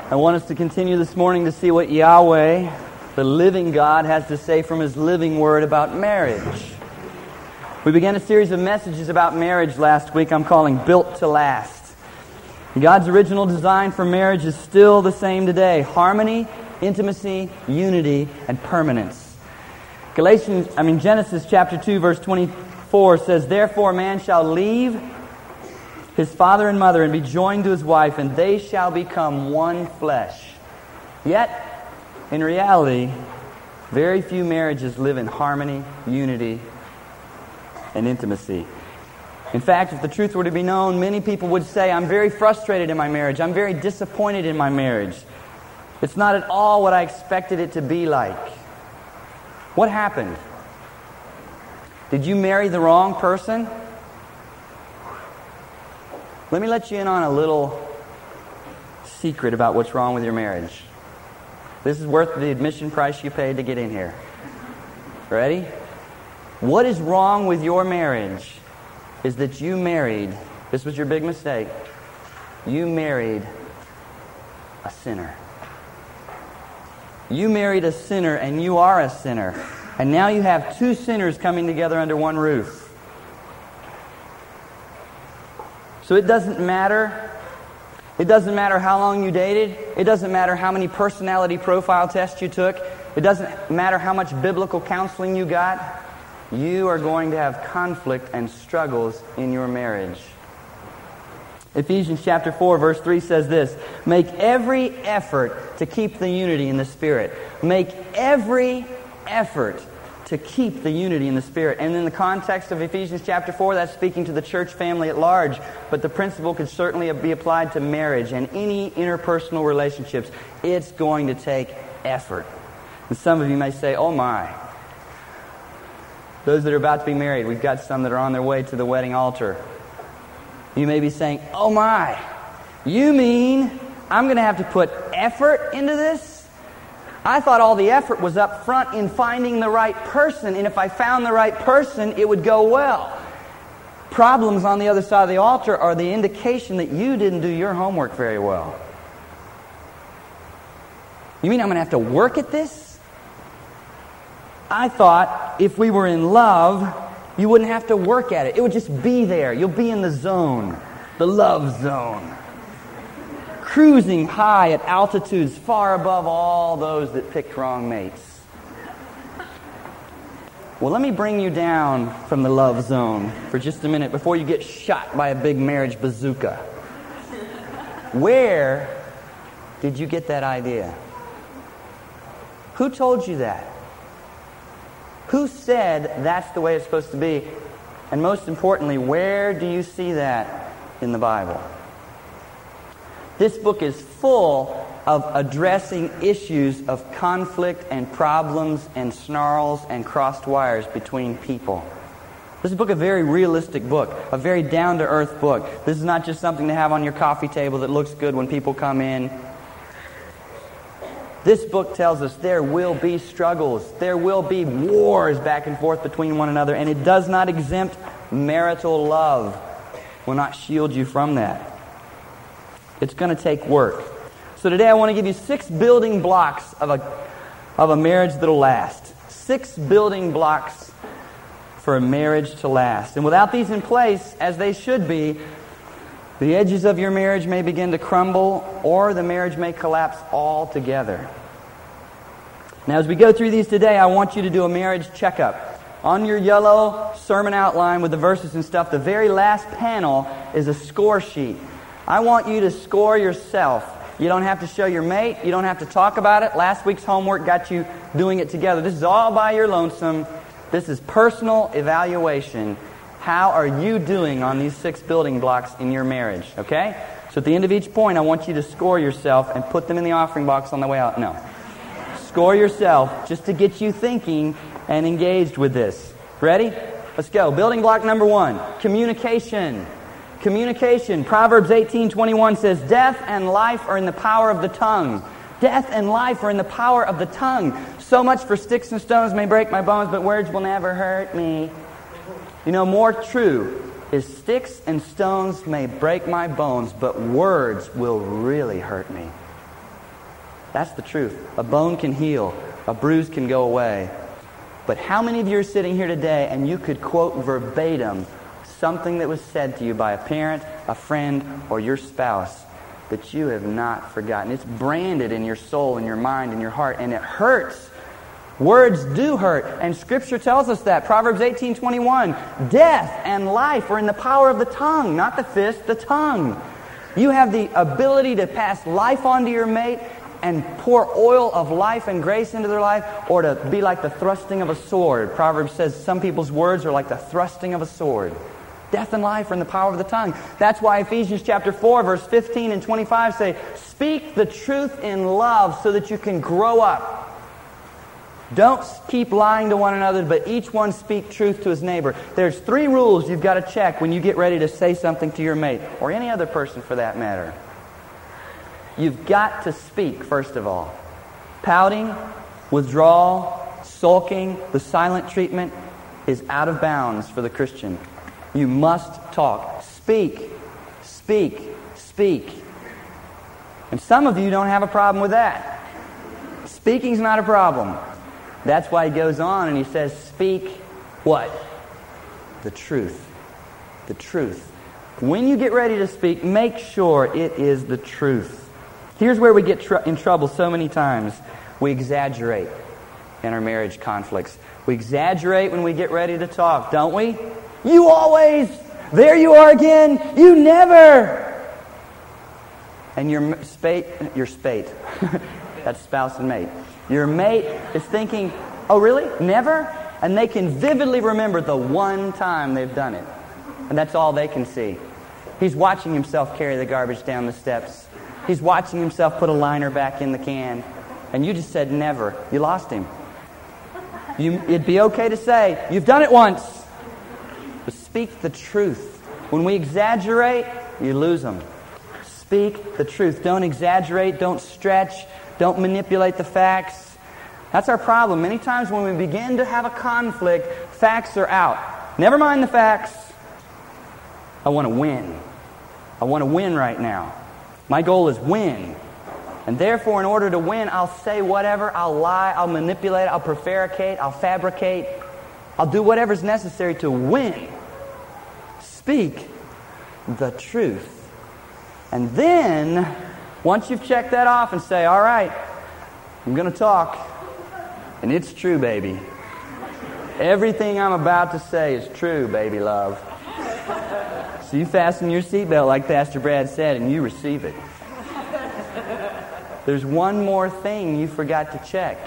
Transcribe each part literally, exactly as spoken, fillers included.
I want us to continue this morning to see what Yahweh, the living God, has to say from His living Word about marriage. We began a series of messages about marriage last week I'm calling Built to Last. God's original design for marriage is still the same today. Harmony, intimacy, unity, and permanence. Galatians, I mean Genesis chapter two verse twenty-four says, "Therefore a man shall leave his father and mother and be joined to his wife, and they shall become one flesh." Yet, in reality, very few marriages live in harmony, unity, and intimacy. In fact, if the truth were to be known, many people would say, "I'm very frustrated in my marriage. I'm very disappointed in my marriage. It's not at all what I expected it to be like." What happened? Did you marry the wrong person? Let me let you in on a little secret about what's wrong with your marriage. This is worth the admission price you paid to get in here. Ready? What is wrong with your marriage is that you married, this was your big mistake, you married a sinner. You married a sinner and you are a sinner. And now you have two sinners coming together under one roof. So it doesn't matter. It doesn't matter how long you dated. It doesn't matter how many personality profile tests you took. It doesn't matter how much biblical counseling you got. You are going to have conflict and struggles in your marriage. Ephesians chapter four verse three says this, "Make every effort to keep the unity in the Spirit." Make every effort to keep the unity in the Spirit. And in the context of Ephesians chapter four, that's speaking to the church family at large. But the principle could certainly be applied to marriage and any interpersonal relationships. It's going to take effort. And some of you may say, "Oh my." Those that are about to be married, we've got some that are on their way to the wedding altar. You may be saying, "Oh my, you mean I'm going to have to put effort into this? I thought all the effort was up front in finding the right person, and if I found the right person, it would go well." Problems on the other side of the altar are the indication that you didn't do your homework very well. You mean I'm going to have to work at this? I thought if we were in love, you wouldn't have to work at it. It would just be there. You'll be in the zone, the love zone. Cruising high at altitudes far above all those that picked wrong mates. Well, let me bring you down from the love zone for just a minute before you get shot by a big marriage bazooka. Where did you get that idea? Who told you that? Who said that's the way it's supposed to be? And most importantly, where do you see that in the Bible? This book is full of addressing issues of conflict and problems and snarls and crossed wires between people. This is a book, a very realistic book, a very down-to-earth book. This is not just something to have on your coffee table that looks good when people come in. This book tells us there will be struggles. There will be wars back and forth between one another, and it does not exempt marital love. Will not shield you from that. It's going to take work. So today I want to give you six building blocks of a, of a marriage that'll last. Six building blocks for a marriage to last. And without these in place, as they should be, the edges of your marriage may begin to crumble, or the marriage may collapse altogether. Now, as we go through these today, I want you to do a marriage checkup. On your yellow sermon outline with the verses and stuff, the very last panel is a score sheet. I want you to score yourself. You don't have to show your mate. You don't have to talk about it. Last week's homework got you doing it together. This is all by your lonesome. This is personal evaluation. How are you doing on these six building blocks in your marriage? Okay? So at the end of each point, I want you to score yourself and put them in the offering box on the way out. No. Score yourself just to get you thinking and engaged with this. Ready? Let's go. Building block number one, communication. Communication. Proverbs eighteen twenty-one says, "Death and life are in the power of the tongue." Death and life are in the power of the tongue. So much for sticks and stones may break my bones, but words will never hurt me. You know, more true is sticks and stones may break my bones, but words will really hurt me. That's the truth. A bone can heal. A bruise can go away. But how many of you are sitting here today and you could quote verbatim something that was said to you by a parent, a friend, or your spouse that you have not forgotten? It's branded in your soul, in your mind, in your heart, and it hurts. Words do hurt, and Scripture tells us that. Proverbs eighteen twenty-one, death and life are in the power of the tongue, not the fist, the tongue. You have the ability to pass life on to your mate and pour oil of life and grace into their life, or to be like the thrusting of a sword. Proverbs says some people's words are like the thrusting of a sword. Death and life are in the power of the tongue. That's why Ephesians chapter four, verse fifteen and twenty-five say, speak the truth in love so that you can grow up. Don't keep lying to one another, but each one speak truth to his neighbor. There's three rules you've got to check when you get ready to say something to your mate, or any other person for that matter. You've got to speak, first of all. Pouting, withdrawal, sulking, the silent treatment is out of bounds for the Christian. You must talk. Speak, speak, speak. And some of you don't have a problem with that. Speaking's not a problem. That's why he goes on and he says, speak what? The truth. The truth. When you get ready to speak, make sure it is the truth. Here's where we get tr- in trouble so many times. We exaggerate in our marriage conflicts. We exaggerate when we get ready to talk, don't we? You always, there you are again, you never. And your spate, your spate, that's spouse and mate. Your mate is thinking, oh really? Never? And they can vividly remember the one time they've done it. And that's all they can see. He's watching himself carry the garbage down the steps. He's watching himself put a liner back in the can. And you just said never. You lost him. You, it'd be okay to say, you've done it once. But speak the truth. When we exaggerate, you lose them. Speak the truth. Don't exaggerate. Don't stretch. Don't manipulate the facts. That's our problem. Many times when we begin to have a conflict, facts are out. Never mind the facts. I want to win. I want to win right now. My goal is win. And therefore, in order to win, I'll say whatever, I'll lie, I'll manipulate, I'll prevaricate, I'll fabricate. I'll do whatever's necessary to win. Speak the truth. And then, once you've checked that off and say, all right, I'm going to talk. And it's true, baby. Everything I'm about to say is true, baby love. So you fasten your seatbelt like Pastor Brad said, and you receive it. There's one more thing you forgot to check.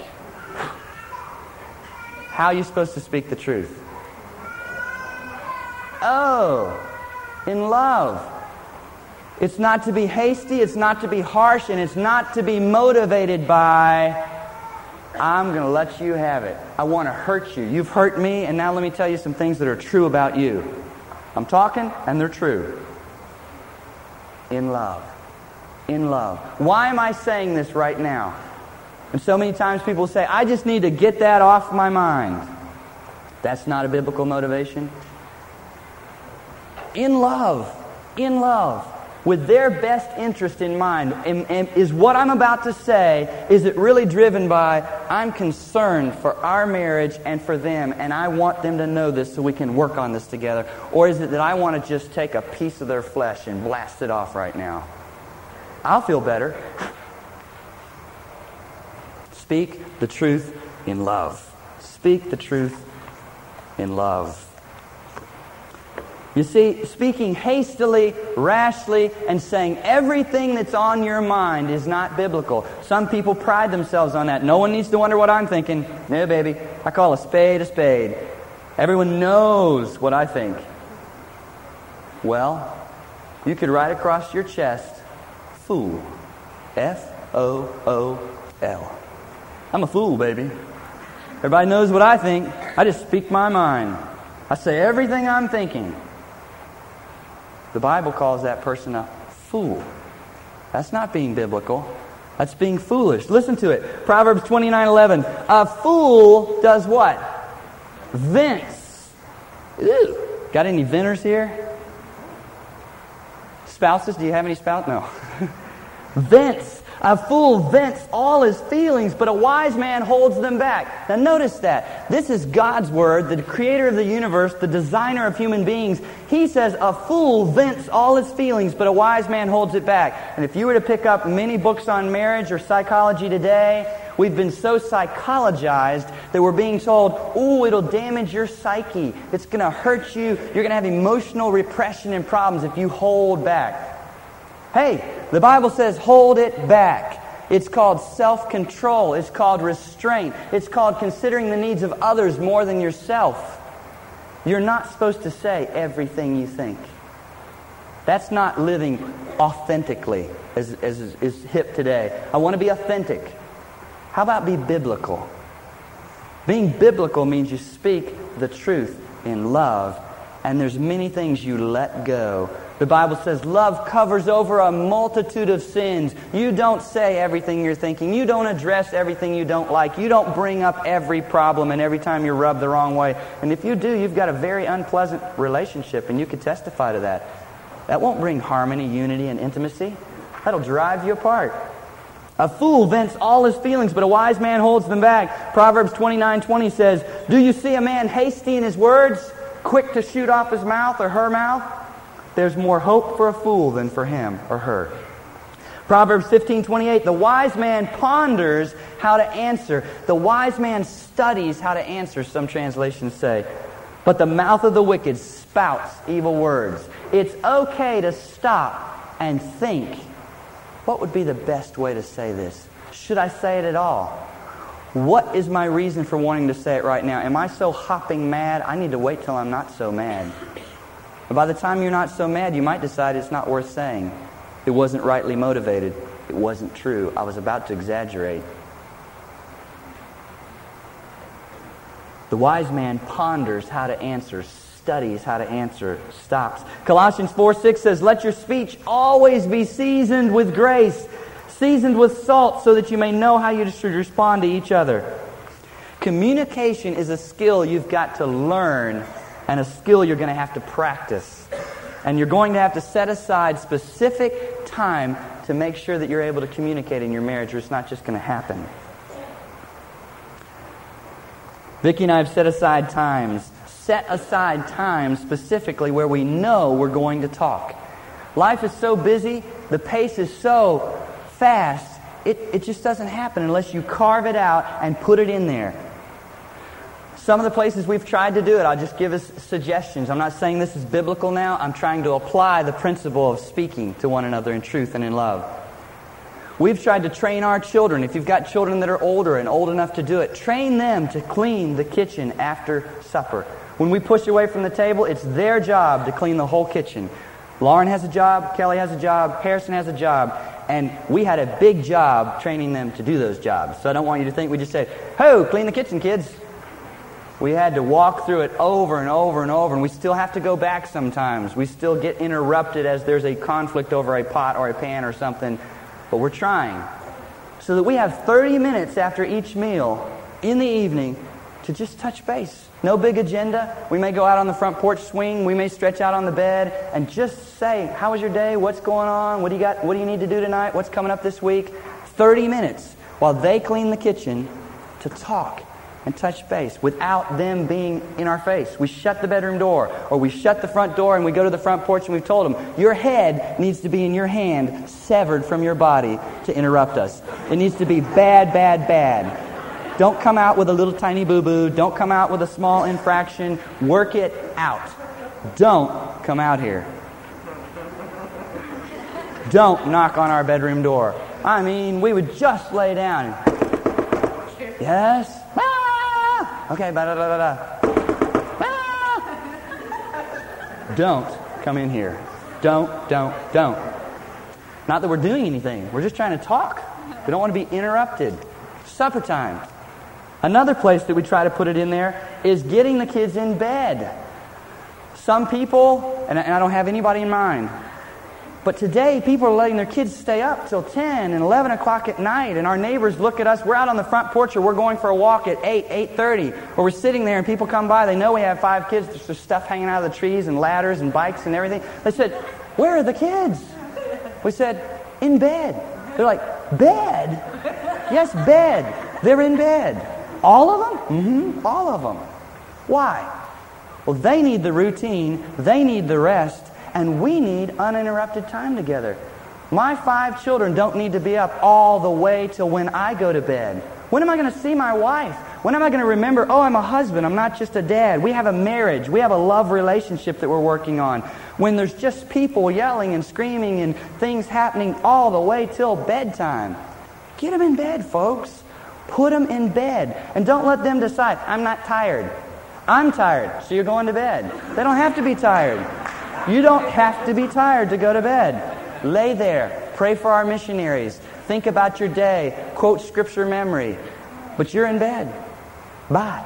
How are you supposed to speak the truth? Oh, in love. It's not to be hasty, it's not to be harsh, and it's not to be motivated by, I'm going to let you have it. I want to hurt you. You've hurt me, and now let me tell you some things that are true about you. I'm talking, and they're true. In love. In love. Why am I saying this right now? And so many times people say, I just need to get that off my mind. That's not a biblical motivation. In love. In love. With their best interest in mind. And, and is what I'm about to say, is it really driven by, I'm concerned for our marriage and for them, and I want them to know this so we can work on this together? Or is it that I want to just take a piece of their flesh and blast it off right now? I'll feel better. Speak the truth in love. Speak the truth in love. You see, speaking hastily, rashly, and saying everything that's on your mind is not biblical. Some people pride themselves on that. No one needs to wonder what I'm thinking. No, baby. I call a spade a spade. Everyone knows what I think. Well, you could write across your chest, fool. F O O L. I'm a fool, baby. Everybody knows what I think. I just speak my mind. I say everything I'm thinking. The Bible calls that person a fool. That's not being biblical. That's being foolish. Listen to it. Proverbs twenty-nine eleven. A fool does what? Vents. Ew. Got any venters here? Spouses? Do you have any spouses? No. Vents. A fool vents all his feelings, but a wise man holds them back. Now notice that. This is God's word, the creator of the universe, the designer of human beings. He says a fool vents all his feelings, but a wise man holds it back. And if you were to pick up many books on marriage or psychology today, we've been so psychologized that we're being told, oh, it'll damage your psyche. It's going to hurt you. You're going to have emotional repression and problems if you hold back. Hey, the Bible says hold it back. It's called self-control. It's called restraint. It's called considering the needs of others more than yourself. You're not supposed to say everything you think. That's not living authentically, as, as is hip today. I want to be authentic. How about be biblical? Being biblical means you speak the truth in love, and there's many things you let go. The Bible says love covers over a multitude of sins. You don't say everything you're thinking. You don't address everything you don't like. You don't bring up every problem and every time you're rubbed the wrong way. And if you do, you've got a very unpleasant relationship, and you can testify to that. That won't bring harmony, unity, and intimacy. That'll drive you apart. A fool vents all his feelings, but a wise man holds them back. Proverbs twenty-nine twenty says, do you see a man hasty in his words, quick to shoot off his mouth or her mouth? There's more hope for a fool than for him or her. Proverbs fifteen twenty-eight, the wise man ponders how to answer. The wise man studies how to answer, some translations say. But the mouth of the wicked spouts evil words. It's okay to stop and think. What would be the best way to say this? Should I say it at all? What is my reason for wanting to say it right now? Am I so hopping mad? I need to wait till I'm not so mad. And by the time you're not so mad, you might decide it's not worth saying. It wasn't rightly motivated. It wasn't true. I was about to exaggerate. The wise man ponders how to answer, studies how to answer, stops. Colossians four six says, let your speech always be seasoned with grace, seasoned with salt, so that you may know how you should respond to each other. Communication is a skill you've got to learn, and a skill you're going to have to practice. And you're going to have to set aside specific time to make sure that you're able to communicate in your marriage, or it's not just going to happen. Vicki and I have set aside times, set aside times specifically where we know we're going to talk. Life is so busy, the pace is so fast, it, it just doesn't happen unless you carve it out and put it in there. Some of the places we've tried to do it, I'll just give us suggestions. I'm not saying this is biblical now. I'm trying to apply the principle of speaking to one another in truth and in love. We've tried to train our children. If you've got children that are older and old enough to do it, train them to clean the kitchen after supper. When we push away from the table, it's their job to clean the whole kitchen. Lauren has a job, Kelly has a job, Harrison has a job, and we had a big job training them to do those jobs. So I don't want you to think we just said, "Ho, clean the kitchen, kids." We had to walk through it over and over and over, and we still have to go back sometimes. We still get interrupted as there's a conflict over a pot or a pan or something, but we're trying. So that we have thirty minutes after each meal in the evening to just touch base. No big agenda. We may go out on the front porch swing. We may stretch out on the bed and just say, how was your day? What's going on? What do you got? What do you need to do tonight? What's coming up this week? thirty minutes while they clean the kitchen to talk and touch base without them being in our face. We shut the bedroom door, or we shut the front door and we go to the front porch and we've told them, your head needs to be in your hand, severed from your body to interrupt us. It needs to be bad, bad, bad. Don't come out with a little tiny boo-boo. Don't come out with a small infraction. Work it out. Don't come out here. Don't knock on our bedroom door. I mean, we would just lay down. And, yes? Ah! Okay, ba-da-da-da-da. Ah! Don't come in here. Don't, don't, don't. Not that we're doing anything. We're just trying to talk. We don't want to be interrupted. Supper time. Another place that we try to put it in there is getting the kids in bed. Some people, and I don't have anybody in mind, but today people are letting their kids stay up till ten and eleven o'clock at night, and our neighbors look at us. We're out on the front porch, or we're going for a walk at eight, eight thirty, or we're sitting there and people come by. They know we have five kids. There's stuff hanging out of the trees and ladders and bikes and everything. They said, where are the kids? We said, in bed. They're like, Bed? Yes, bed. They're in bed. All of them? Mm-hmm. All of them. Why? Well, they need the routine, they need the rest, and we need uninterrupted time together. My five children don't need to be up all the way till when I go to bed. When am I going to see my wife? When am I going to remember, oh, I'm a husband, I'm not just a dad. We have a marriage, we have a love relationship that we're working on. When there's just people yelling and screaming and things happening all the way till bedtime. Get them in bed, folks. Put them in bed. And don't let them decide, I'm not tired. I'm tired, so you're going to bed. They don't have to be tired. You don't have to be tired to go to bed. Lay there. Pray for our missionaries. Think about your day. Quote scripture memory. But you're in bed. Bye.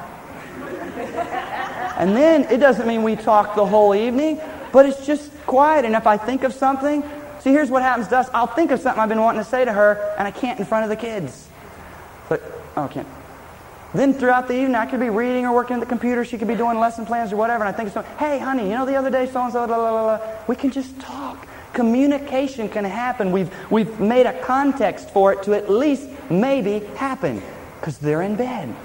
And then it doesn't mean we talk the whole evening, but it's just quiet. And if I think of something, see, here's what happens to us. I'll think of something I've been wanting to say to her, and I can't in front of the kids. But, oh, I can't. Then throughout the evening, I could be reading or working at the computer. She could be doing lesson plans or whatever. And I think of something. Hey, honey, you know the other day so-and-so, blah, blah, blah, blah. We can just talk. Communication can happen. We've, we've made a context for it to at least maybe happen. Because they're in bed.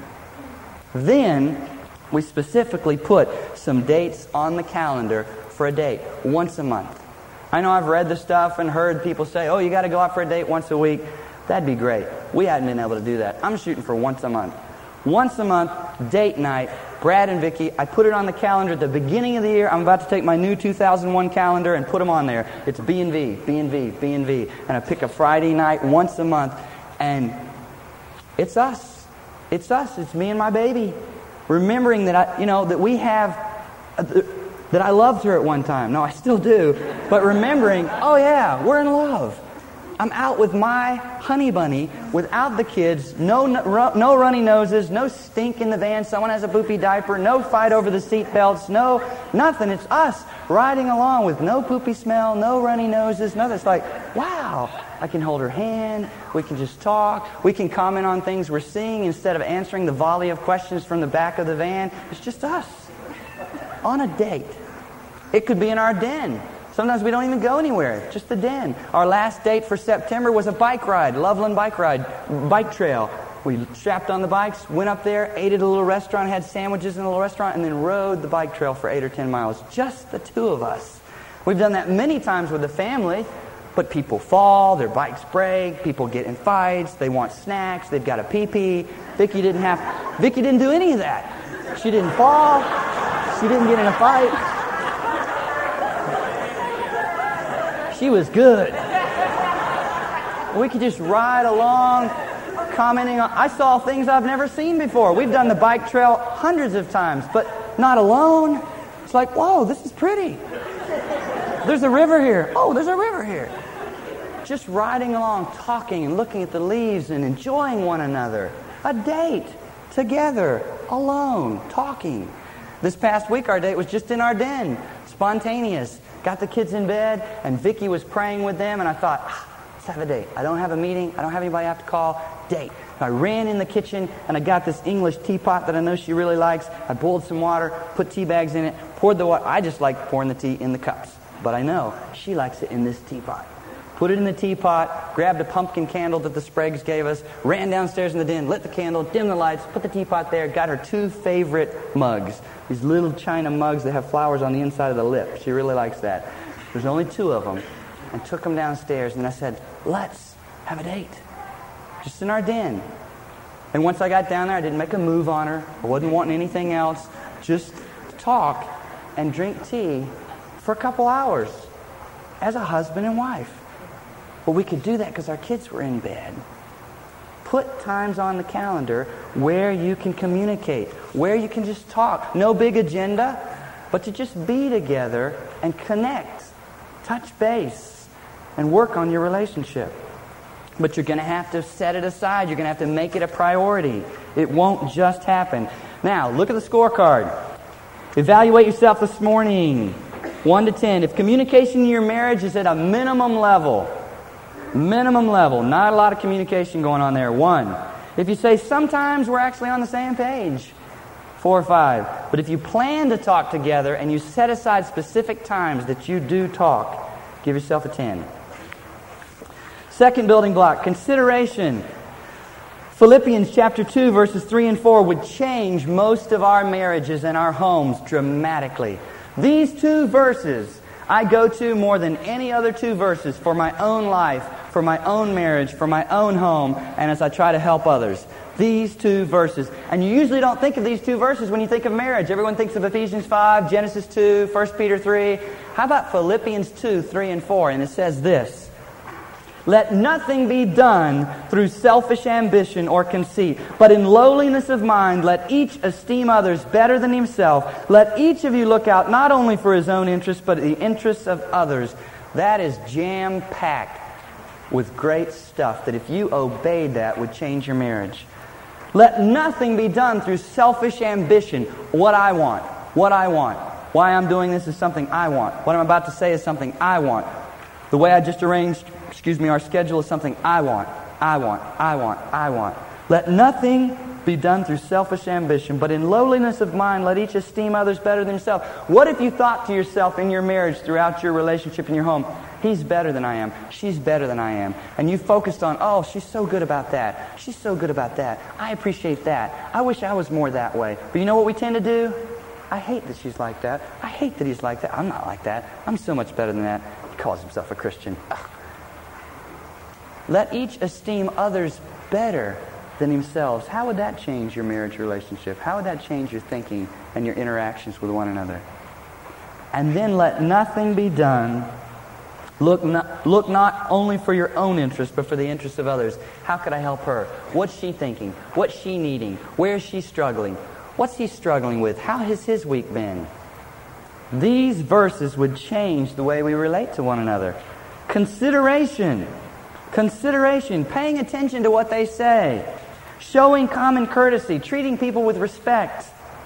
Then, we specifically put some dates on the calendar for a date. Once a month. I know I've read the stuff and heard people say, oh, you got to go out for a date once a week. That'd be great. We hadn't been able to do that. I'm shooting for once a month. Once a month, date night, Brad and Vicki. I put it on the calendar at the beginning of the year. I'm about to take my new two thousand one calendar and put them on there. It's B and V, B and V, B and V. And I pick a Friday night once a month. And it's us. It's us. It's me and my baby. Remembering that, I, you know, that we have, uh, that I loved her at one time. No, I still do. But remembering, oh yeah, we're in love. I'm out with my honey bunny without the kids, no no runny noses, no stink in the van, someone has a poopy diaper, no fight over the seat belts, no nothing. It's us riding along with no poopy smell, no runny noses, nothing. It's like, wow, I can hold her hand, we can just talk, we can comment on things we're seeing instead of answering the volley of questions from the back of the van. It's just us on a date. It could be in our den. Sometimes we don't even go anywhere, just the den. Our last date for September was a bike ride, Loveland bike ride, bike trail. We strapped on the bikes, went up there, ate at a little restaurant, had sandwiches in a little restaurant, and then rode the bike trail for eight or ten miles. Just the two of us. We've done that many times with the family, but people fall, their bikes break, people get in fights, they want snacks, they've got a pee-pee. Vicki didn't have, Vicki didn't do any of that. She didn't fall, she didn't get in a fight. She was good. We could just ride along, commenting on... I saw things I've never seen before. We've done the bike trail hundreds of times, but not alone. It's like, whoa, this is pretty. There's a river here. Oh, there's a river here. Just riding along, talking and looking at the leaves and enjoying one another. A date together, alone, talking. This past week, our date was just in our den, spontaneous. Got the kids in bed, and Vicki was praying with them, and I thought, ah, let's have a date. I don't have a meeting. I don't have anybody I have to call. Date. I ran in the kitchen, and I got this English teapot that I know she really likes. I boiled some water, put tea bags in it, poured the water. I just like pouring the tea in the cups, but I know she likes it in this teapot. Put it in the teapot, grabbed a pumpkin candle that the Spragues gave us, ran downstairs in the den, lit the candle, dimmed the lights, put the teapot there, got her two favorite mugs. These little china mugs that have flowers on the inside of the lip. She really likes that. There's only two of them. And took them downstairs, and I said, let's have a date. Just in our den. And once I got down there, I didn't make a move on her. I wasn't wanting anything else. Just talk and drink tea for a couple hours as a husband and wife. Well, we could do that because our kids were in bed. Put times on the calendar where you can communicate, where you can just talk. No big agenda, but to just be together and connect, touch base, and work on your relationship. But you're going to have to set it aside. You're going to have to make it a priority. It won't just happen. Now, look at the scorecard. Evaluate yourself this morning. one to ten. If communication in your marriage is at a minimum level, minimum level, not a lot of communication going on there. One. If you say sometimes we're actually on the same page, four or five. But if you plan to talk together and you set aside specific times that you do talk, give yourself a ten. Second building block, consideration. Philippians chapter two, verses three and four would change most of our marriages and our homes dramatically. These two verses I go to more than any other two verses for my own life, for my own marriage, for my own home, and as I try to help others. These two verses. And you usually don't think of these two verses when you think of marriage. Everyone thinks of Ephesians five, Genesis two, First Peter three. How about Philippians two, three and four? And it says this: let nothing be done through selfish ambition or conceit, but in lowliness of mind let each esteem others better than himself. Let each of you look out not only for his own interests, but the interests of others. That is jam-packed with great stuff that if you obeyed that would change your marriage. Let nothing be done through selfish ambition. What I want. What I want. Why I'm doing this is something I want. What I'm about to say is something I want. The way I just arranged, excuse me, our schedule is something I want. I want. I want. I want. Let nothing be done through selfish ambition, but in lowliness of mind let each esteem others better than himself. What if you thought to yourself in your marriage, throughout your relationship in your home, he's better than I am, she's better than I am, and you focused on, oh, she's so good about that, she's so good about that, I appreciate that, I wish I was more that way. But you know what we tend to do? I hate that she's like that, I hate that he's like that, I'm not like that, I'm so much better than that. He calls himself a Christian. Ugh. Let each esteem others better than themselves. How would that change your marriage relationship? How would that change your thinking and your interactions with one another? And then let nothing be done. Look not, look not only for your own interest, but for the interest of others. How could I help her? What's she thinking? What's she needing? Where is she struggling? What's he struggling with? How has his week been? These verses would change the way we relate to one another. Consideration. Consideration. Paying attention to what they say. Showing common courtesy. Treating people with respect.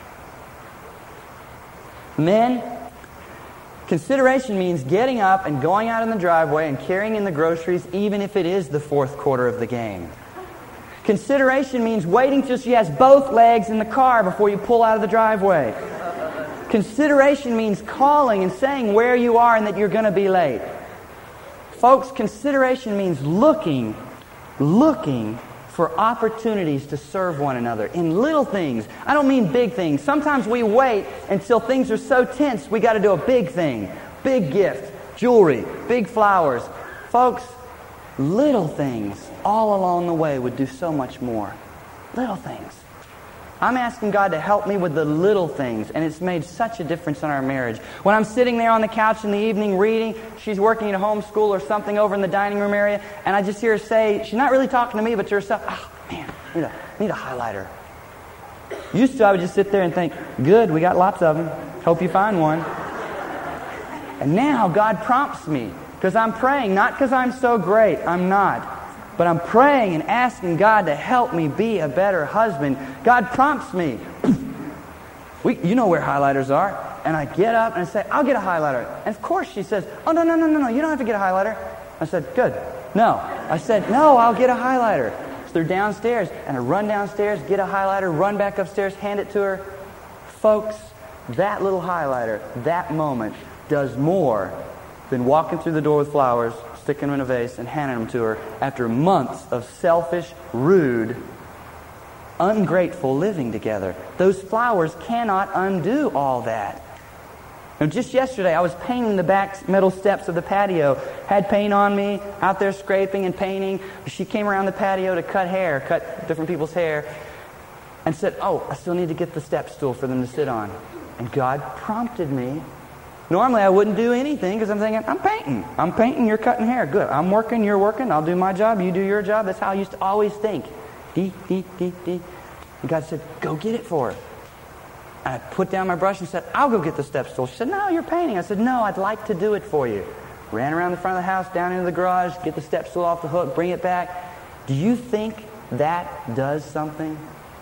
Men, consideration means getting up and going out in the driveway and carrying in the groceries even if it is the fourth quarter of the game. Consideration means waiting till she has both legs in the car before you pull out of the driveway. Consideration means calling and saying where you are and that you're going to be late. Folks, consideration means looking, looking for opportunities to serve one another in little things. I don't mean big things. Sometimes we wait until things are so tense we got to do a big thing. Big gift, jewelry, big flowers. Folks, little things all along the way would do so much more. Little things. I'm asking God to help me with the little things, and it's made such a difference in our marriage. When I'm sitting there on the couch in the evening reading, she's working at a homeschool or something over in the dining room area, and I just hear her say, she's not really talking to me, but to herself, oh, man, I need a, I need a highlighter. Used to, I would just sit there and think, good, we got lots of them. Hope you find one. And now God prompts me, because I'm praying, not because I'm so great, I'm not. But I'm praying and asking God to help me be a better husband. God prompts me. we, you know where highlighters are. And I get up and I say, I'll get a highlighter. And of course she says, oh, no, no, no, no, no, you don't have to get a highlighter. I said, good. No. I said, no, I'll get a highlighter. So they're downstairs. And I run downstairs, get a highlighter, run back upstairs, hand it to her. Folks, that little highlighter, that moment, does more than walking through the door with flowers, sticking them in a vase and handing them to her after months of selfish, rude, ungrateful living together. Those flowers cannot undo all that. Now, just yesterday, I was painting the back metal steps of the patio. Had paint on me, out there scraping and painting. She came around the patio to cut hair, cut different people's hair, and said, oh, I still need to get the step stool for them to sit on. And God prompted me. Normally, I wouldn't do anything because I'm thinking, I'm painting. I'm painting, you're cutting hair. Good. I'm working, you're working. I'll do my job, you do your job. That's how I used to always think. Dee, dee, dee, dee. And God said, go get it for her. And I put down my brush and said, I'll go get the step stool. She said, no, you're painting. I said, no, I'd like to do it for you. Ran around the front of the house, down into the garage, get the step stool off the hook, bring it back. Do you think that does something?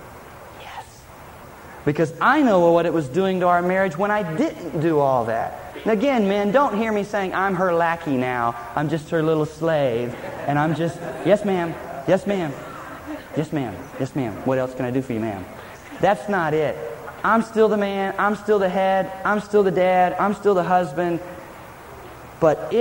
Because I know what it was doing to our marriage when I didn't do all that. And again, men, don't hear me saying I'm her lackey now. I'm just her little slave. And I'm just, yes, ma'am. Yes, ma'am. Yes, ma'am. Yes, ma'am. What else can I do for you, ma'am? That's not it. I'm still the man. I'm still the head. I'm still the dad. I'm still the husband. But it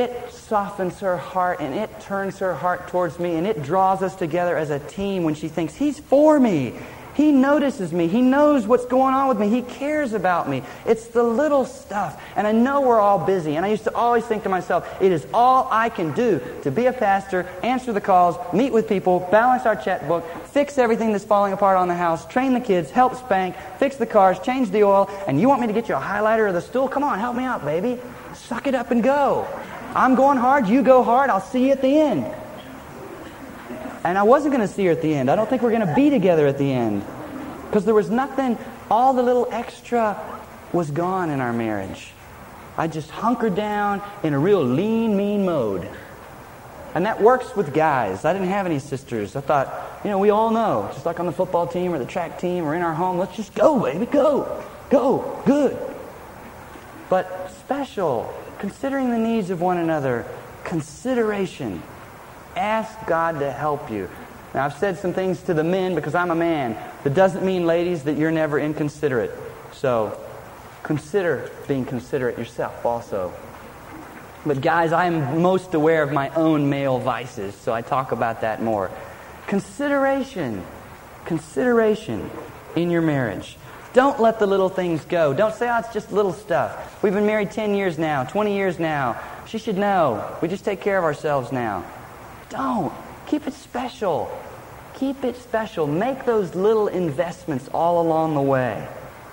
softens her heart, and it turns her heart towards me, and it draws us together as a team when she thinks, he's for me. He notices me. He knows what's going on with me. He cares about me. It's the little stuff. And I know we're all busy. And I used to always think to myself, it is all I can do to be a pastor, answer the calls, meet with people, balance our checkbook, fix everything that's falling apart on the house, train the kids, help spank, fix the cars, change the oil. And you want me to get you a highlighter or the stool? Come on, help me out, baby. Suck it up and go. I'm going hard. You go hard. I'll see you at the end. And I wasn't going to see her at the end. I don't think we're going to be together at the end. Because there was nothing, all the little extra was gone in our marriage. I just hunkered down in a real lean, mean mode. And that works with guys. I didn't have any sisters. I thought, you know, we all know, just like on the football team or the track team or in our home, let's just go, baby, go, go, good. But special, considering the needs of one another, consideration. Ask God to help you. Now, I've said some things to the men because I'm a man. That doesn't mean, ladies, that you're never inconsiderate. So, consider being considerate yourself also. But guys, I'm most aware of my own male vices, so I talk about that more. Consideration. Consideration in your marriage. Don't let the little things go. Don't say, oh, it's just little stuff. We've been married ten years now, twenty years now. She should know. We just take care of ourselves now. Don't. Keep it special. Keep it special. Make those little investments all along the way.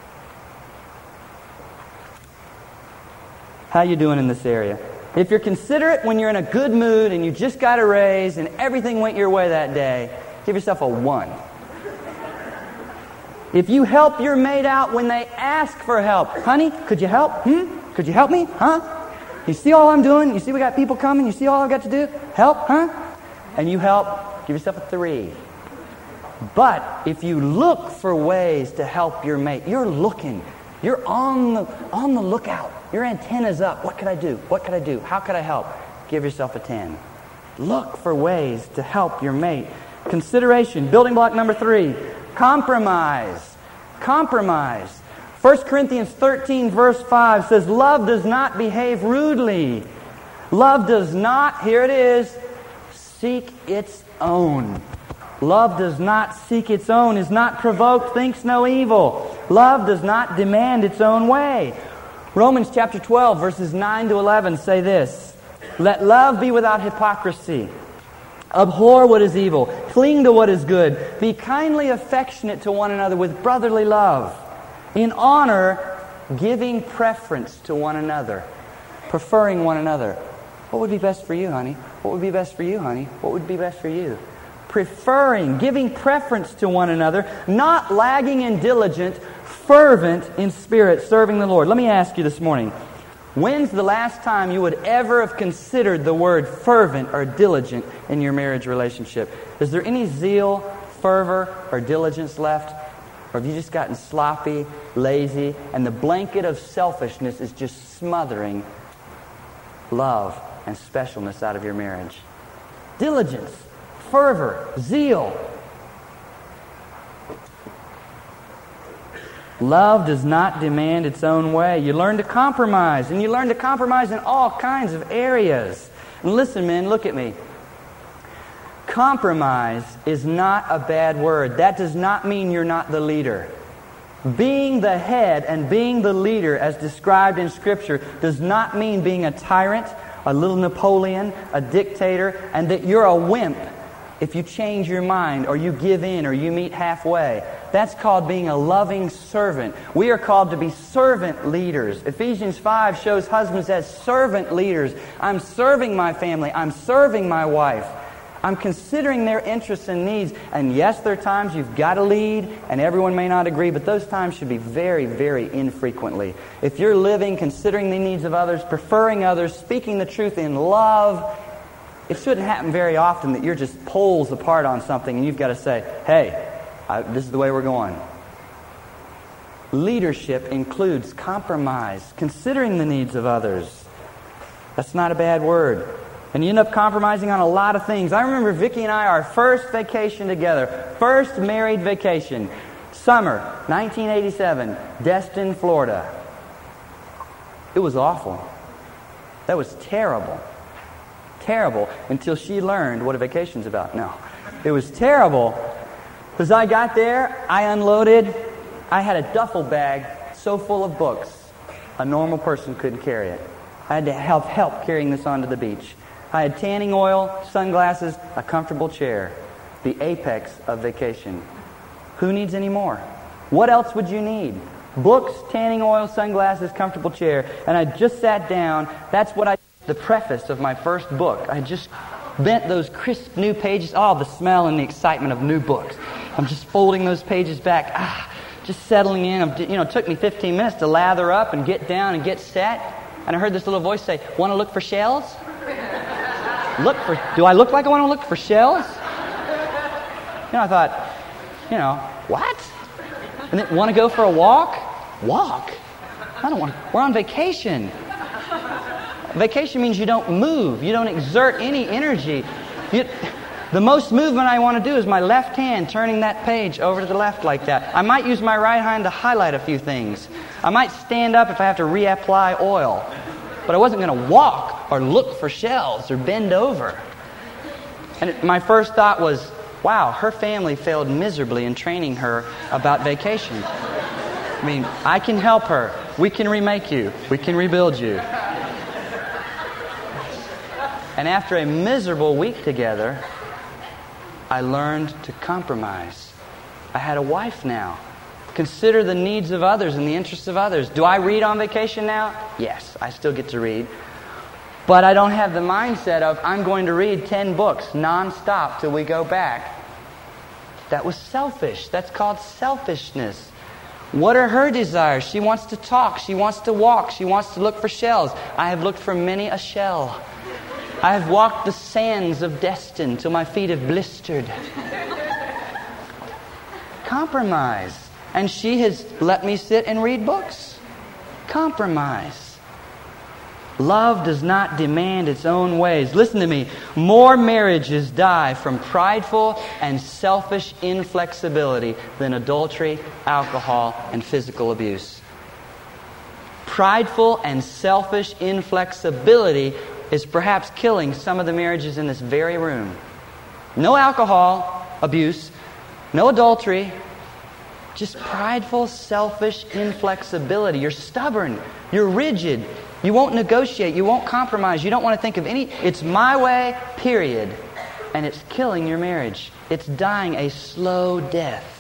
How you doing in this area? If you're considerate when you're in a good mood and you just got a raise and everything went your way that day, give yourself a one. If you help your mate out when they ask for help, honey, could you help? Hmm? Could you help me? Huh? You see all I'm doing? You see we got people coming? You see all I've got to do? Help? Huh? And you help, give yourself a three. But if you look for ways to help your mate, you're looking. You're on the on the lookout. Your antenna's up. What could I do? What could I do? How could I help? Give yourself a ten. Look for ways to help your mate. Consideration. Building block number three. Compromise. Compromise. First Corinthians thirteen verse five says, love does not behave rudely. Love does not, here it is, seek its own. Love does not seek its own, is not provoked, thinks no evil. Love does not demand its own way. Romans chapter twelve, verses nine to eleven say this, let love be without hypocrisy. Abhor what is evil. Cling to what is good. Be kindly affectionate to one another with brotherly love. In honor, giving preference to one another. Preferring one another. What would be best for you, honey? What would be best for you, honey? What would be best for you? Preferring, giving preference to one another, not lagging in diligent, fervent in spirit, serving the Lord. Let me ask you this morning, when's the last time you would ever have considered the word fervent or diligent in your marriage relationship? Is there any zeal, fervor, or diligence left? Or have you just gotten sloppy, lazy, and the blanket of selfishness is just smothering love and specialness out of your marriage? Diligence, fervor, zeal. Love does not demand its own way. You learn to compromise, and you learn to compromise in all kinds of areas. And listen, men, look at me. Compromise is not a bad word. That does not mean you're not the leader. Being the head and being the leader, as described in Scripture, does not mean being a tyrant, a little Napoleon, a dictator, and that you're a wimp if you change your mind or you give in or you meet halfway. That's called being a loving servant. We are called to be servant leaders. Ephesians five shows husbands as servant leaders. I'm serving my family. I'm serving my wife. I'm considering their interests and needs. And yes, there are times you've got to lead, and everyone may not agree, but those times should be very, very infrequently. If you're living, considering the needs of others, preferring others, speaking the truth in love, it shouldn't happen very often that you're just poles apart on something and you've got to say, hey, I, this is the way we're going. Leadership includes compromise, considering the needs of others. That's not a bad word. And you end up compromising on a lot of things. I remember Vicki and I, our first vacation together, first married vacation, summer nineteen eighty-seven, Destin, Florida. It was awful. That was terrible. terrible until she learned what a vacation's about. No, it was terrible because I got there, I unloaded, I had a duffel bag so full of books, a normal person couldn't carry it. I had to have help carrying this onto the beach. I had tanning oil, sunglasses, a comfortable chair. The apex of vacation. Who needs any more? What else would you need? Books, tanning oil, sunglasses, comfortable chair. And I just sat down. That's what I... The preface of my first book. I just bent those crisp new pages. Oh, the smell and the excitement of new books. I'm just folding those pages back. Ah, just settling in. You know, it took me fifteen minutes to lather up and get down and get set. And I heard this little voice say, "Want to look for shells?" Look for... Do I look like I want to look for shells? You know, I thought, you know, what? And then, want to go for a walk? Walk? I don't want to. We're on vacation. Vacation means you don't move. You don't exert any energy. You, the most movement I want to do is my left hand turning that page over to the left like that. I might use my right hand to highlight a few things. I might stand up if I have to reapply oil. But I wasn't going to walk or look for shells or bend over. And it, my first thought was, wow, her family failed miserably in training her about vacation. I mean, I can help her. We can remake you. We can rebuild you. And after a miserable week together, I learned to compromise. I had a wife now. Consider the needs of others and the interests of others. Do I read on vacation now? Yes, I still get to read. But I don't have the mindset of, I'm going to read ten books nonstop till we go back. That was selfish. That's called selfishness. What are her desires? She wants to talk. She wants to walk. She wants to look for shells. I have looked for many a shell. I have walked the sands of Destin till my feet have blistered. Compromise. And she has let me sit and read books. Compromise. Love does not demand its own ways. Listen to me. More marriages die from prideful and selfish inflexibility than adultery, alcohol, and physical abuse. Prideful and selfish inflexibility is perhaps killing some of the marriages in this very room. No alcohol abuse, no adultery, just prideful, selfish inflexibility. You're stubborn. You're rigid. You won't negotiate. You won't compromise. You don't want to think of any... It's my way, period. And it's killing your marriage. It's dying a slow death.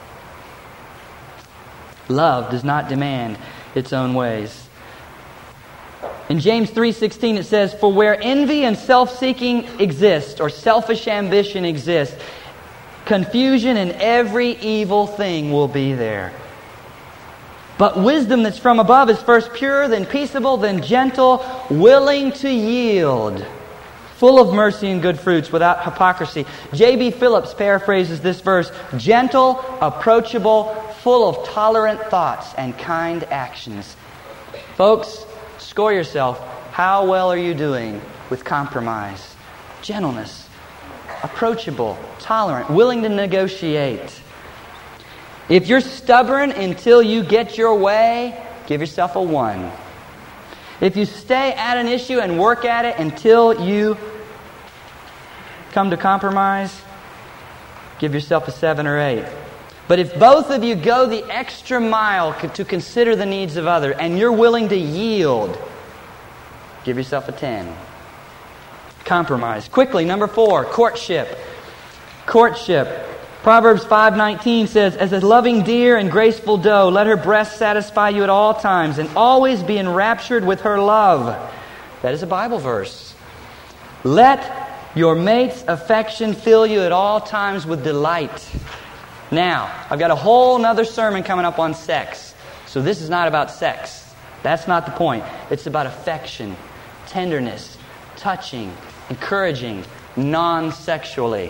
Love does not demand its own ways. In James three sixteen it says, "For where envy and self-seeking exist, or selfish ambition exists, confusion and every evil thing will be there. But wisdom that's from above is first pure, then peaceable, then gentle, willing to yield, full of mercy and good fruits, without hypocrisy." J B Phillips paraphrases this verse, "Gentle, approachable, full of tolerant thoughts and kind actions." Folks, score yourself. How well are you doing with compromise? Gentleness, approachable, tolerant, willing to negotiate. If you're stubborn until you get your way, give yourself a one. If you stay at an issue and work at it until you come to compromise, give yourself a seven or eight. But if both of you go the extra mile to consider the needs of others and you're willing to yield, give yourself a ten. Compromise. Quickly, number four, courtship. Courtship. Proverbs five nineteen says, "As a loving deer and graceful doe, let her breast satisfy you at all times, and always be enraptured with her love." That is a Bible verse. Let your mate's affection fill you at all times with delight. Now, I've got a whole other sermon coming up on sex. So this is not about sex. That's not the point. It's about affection, tenderness, touching, encouraging, non-sexually.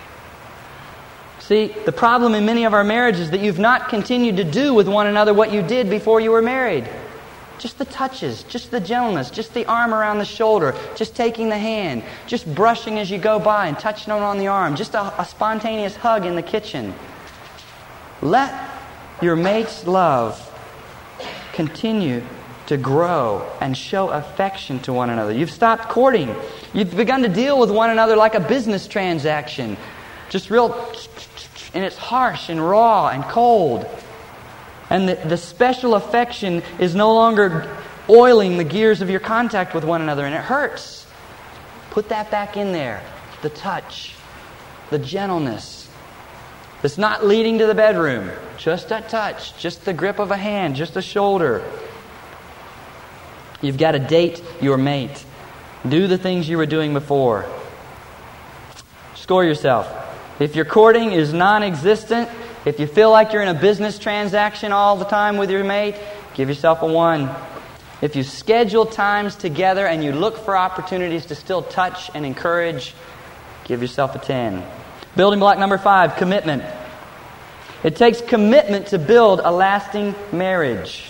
See, the problem in many of our marriages is that you've not continued to do with one another what you did before you were married. Just the touches, just the gentleness, just the arm around the shoulder, just taking the hand, just brushing as you go by and touching them on the arm, just a, a spontaneous hug in the kitchen. Let your mate's love continue to grow and show affection to one another. You've stopped courting. You've begun to deal with one another like a business transaction. Just real, and it's harsh and raw and cold. And the, the special affection is no longer oiling the gears of your contact with one another, and it hurts. Put that back in there. The touch, the gentleness. It's not leading to the bedroom. Just a touch, just the grip of a hand, just a shoulder. You've got to date your mate. Do the things you were doing before. Score yourself. If your courting is non-existent, if you feel like you're in a business transaction all the time with your mate, give yourself a one. If you schedule times together and you look for opportunities to still touch and encourage, give yourself a ten. Building block number five, commitment. It takes commitment to build a lasting marriage.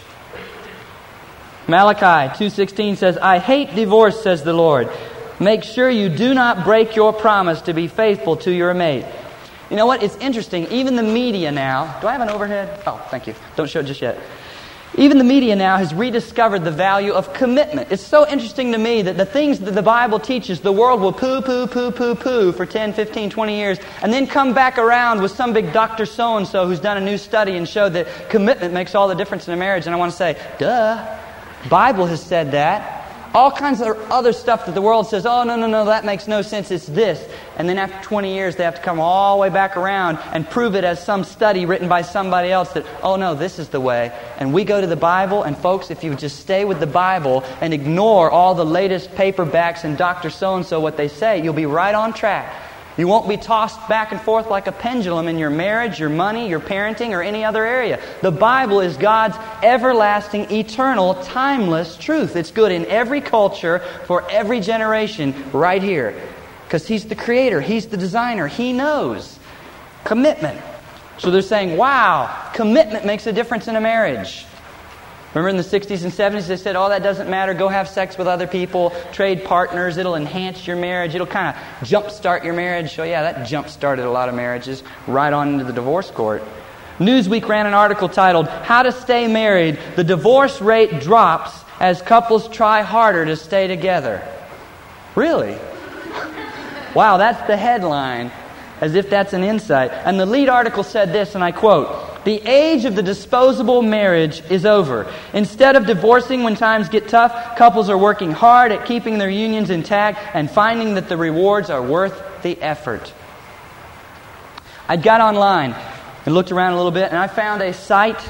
Malachi two sixteen says, I hate divorce, says the Lord. Make sure you do not break your promise to be faithful to your mate. You know what? It's interesting. Even the media now... Do I have an overhead? Oh, thank you. Don't show it just yet. Even the media now has rediscovered the value of commitment. It's so interesting to me that the things that the Bible teaches, the world will poo, poo, poo, poo, poo for ten, fifteen, twenty years, and then come back around with some big Doctor So-and-so who's done a new study and showed that commitment makes all the difference in a marriage. And I want to say, duh. Bible has said that. All kinds of other stuff that the world says, oh, no, no, no, that makes no sense, it's this. And then after twenty years, they have to come all the way back around and prove it as some study written by somebody else that, oh, no, this is the way. And we go to the Bible, and folks, if you just stay with the Bible and ignore all the latest paperbacks and Doctor So-and-so what they say, you'll be right on track. You won't be tossed back and forth like a pendulum in your marriage, your money, your parenting, or any other area. The Bible is God's everlasting, eternal, timeless truth. It's good in every culture, for every generation, right here. Because He's the creator. He's the designer. He knows. Commitment. So they're saying, wow, commitment makes a difference in a marriage. Remember in the sixties and seventies, they said, oh, that doesn't matter. Go have sex with other people. Trade partners. It'll enhance your marriage. It'll kind of jumpstart your marriage. So yeah, that jump-started a lot of marriages right on into the divorce court. Newsweek ran an article titled, How to Stay Married. The Divorce Rate Drops as Couples Try Harder to Stay Together. Really? Wow, that's the headline. As if that's an insight. And the lead article said this, and I quote, the age of the disposable marriage is over. Instead of divorcing when times get tough, couples are working hard at keeping their unions intact and finding that the rewards are worth the effort. I got online and looked around a little bit, and I found a site,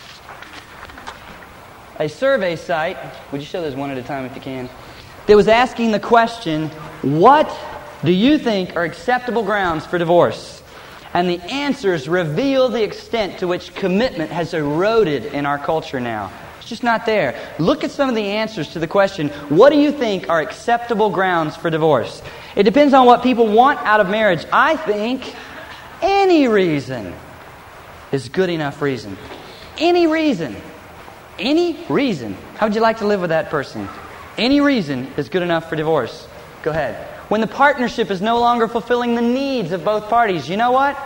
a survey site, would you show those one at a time if you can, that was asking the question, what do you think are acceptable grounds for divorce? And the answers reveal the extent to which commitment has eroded in our culture now. It's just not there. Look at some of the answers to the question, what do you think are acceptable grounds for divorce? It depends on what people want out of marriage. I think any reason is good enough reason. Any reason. Any reason. How would you like to live with that person? Any reason is good enough for divorce. Go ahead. When the partnership is no longer fulfilling the needs of both parties, you know what?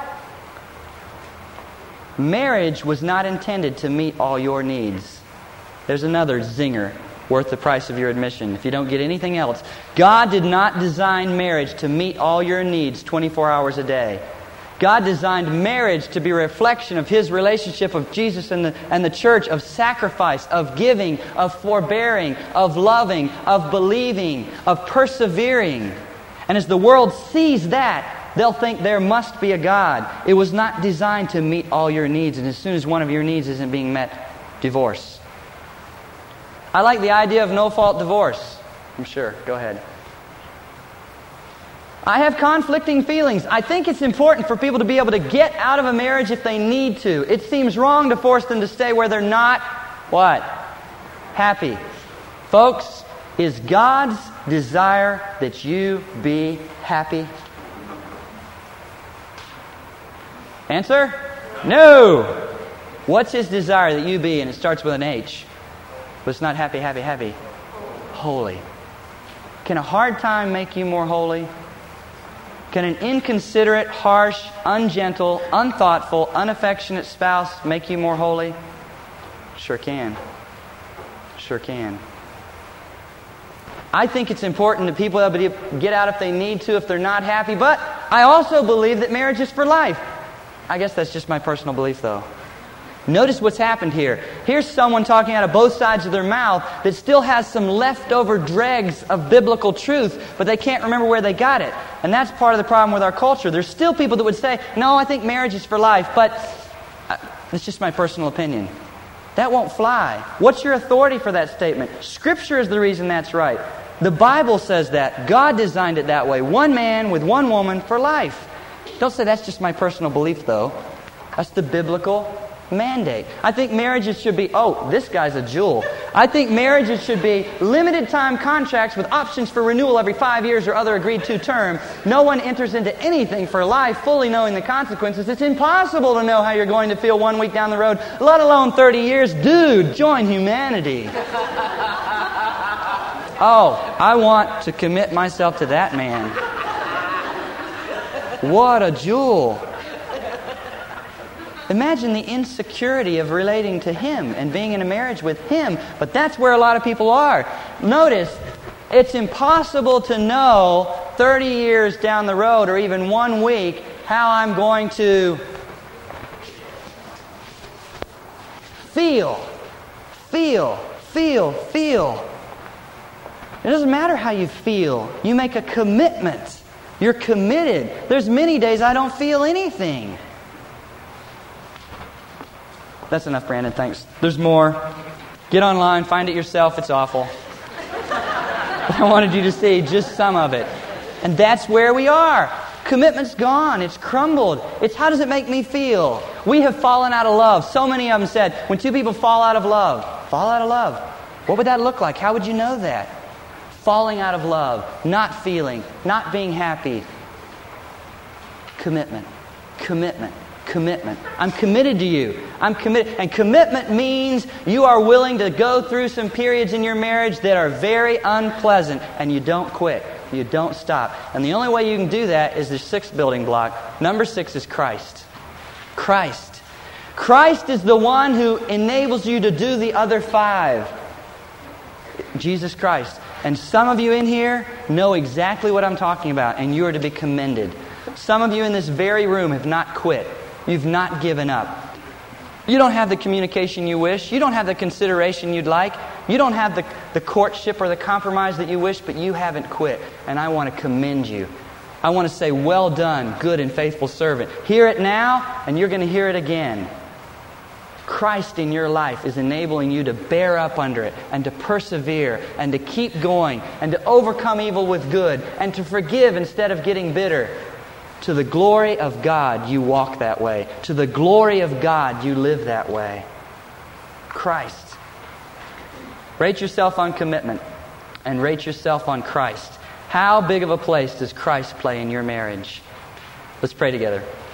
Marriage was not intended to meet all your needs. There's another zinger worth the price of your admission if you don't get anything else. God did not design marriage to meet all your needs twenty-four hours a day. God designed marriage to be a reflection of His relationship of Jesus and the, and the church, of sacrifice, of giving, of forbearing, of loving, of believing, of persevering. And as the world sees that, they'll think there must be a God. It was not designed to meet all your needs, and as soon as one of your needs isn't being met, divorce. I like the idea of no-fault divorce. I'm sure. Go ahead. I have conflicting feelings. I think it's important for people to be able to get out of a marriage if they need to. It seems wrong to force them to stay where they're not, what? Happy. Folks, is God's desire that you be happy? Answer? No. What's His desire that you be? And it starts with an H. But it's not happy, happy, happy. Holy. Can a hard time make you more holy? Can an inconsiderate, harsh, ungentle, unthoughtful, unaffectionate spouse make you more holy? Sure can. Sure can. I think it's important that people be able to get out if they need to, if they're not happy. But I also believe that marriage is for life. I guess that's just my personal belief, though. Notice what's happened here. Here's someone talking out of both sides of their mouth that still has some leftover dregs of biblical truth, but they can't remember where they got it. And that's part of the problem with our culture. There's still people that would say, no, I think marriage is for life, but uh, it's just my personal opinion. That won't fly. What's your authority for that statement? Scripture is the reason that's right. The Bible says that. God designed it that way. One man with one woman for life. Don't say that's just my personal belief, though. That's the biblical mandate. I think marriages should be, oh, this guy's a jewel. I think marriages should be limited time contracts with options for renewal every five years or other agreed to term. No one enters into anything for life fully knowing the consequences. It's impossible to know how you're going to feel one week down the road, let alone thirty years. Dude, join humanity. Oh, I want to commit myself to that man. What a jewel. Imagine the insecurity of relating to him and being in a marriage with him. But that's where a lot of people are. Notice, it's impossible to know thirty years down the road or even one week how I'm going to feel, feel, feel, feel. It doesn't matter how you feel. You make a commitment. You're committed. There's many days I don't feel anything. That's enough, Brandon. Thanks. There's more. Get online. Find it yourself. It's awful. But I wanted you to see just some of it. And that's where we are. Commitment's gone. It's crumbled. It's how does it make me feel? We have fallen out of love. So many of them said, when two people fall out of love, fall out of love. What would that look like? How would you know that? Falling out of love, not feeling, not being happy. Commitment. Commitment. Commitment. I'm committed to you. I'm committed. And commitment means you are willing to go through some periods in your marriage that are very unpleasant, and you don't quit. You don't stop. And the only way you can do that is the sixth building block. Number six is Christ. Christ. Christ is the one who enables you to do the other five. Jesus Christ. And some of you in here know exactly what I'm talking about, and you are to be commended. Some of you in this very room have not quit. You've not given up. You don't have the communication you wish. You don't have the consideration you'd like. You don't have the, the courtship or the compromise that you wish, but you haven't quit. And I want to commend you. I want to say, well done, good and faithful servant. Hear it now, and you're going to hear it again. Christ in your life is enabling you to bear up under it and to persevere and to keep going and to overcome evil with good and to forgive instead of getting bitter. To the glory of God, you walk that way. To the glory of God, you live that way. Christ. Rate yourself on commitment and rate yourself on Christ. How big of a place does Christ play in your marriage? Let's pray together.